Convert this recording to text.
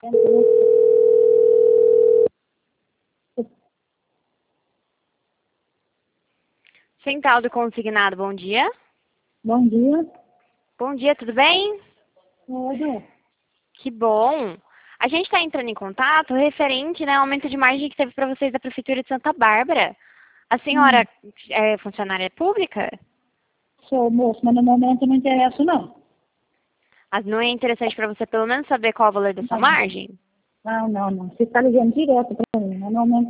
Central do Consignado, bom dia. Bom dia. Bom dia, tudo bem? Tudo. Que bom. A gente está entrando em contato referente, né, ao aumento de margem que teve para vocês da Prefeitura de Santa Bárbara. A senhora é funcionária pública? Sou moço, mas no momento não interessa, não. Mas não é interessante para você pelo menos saber qual é o valor da sua margem? Não. Você está ligando direto para mim. No momento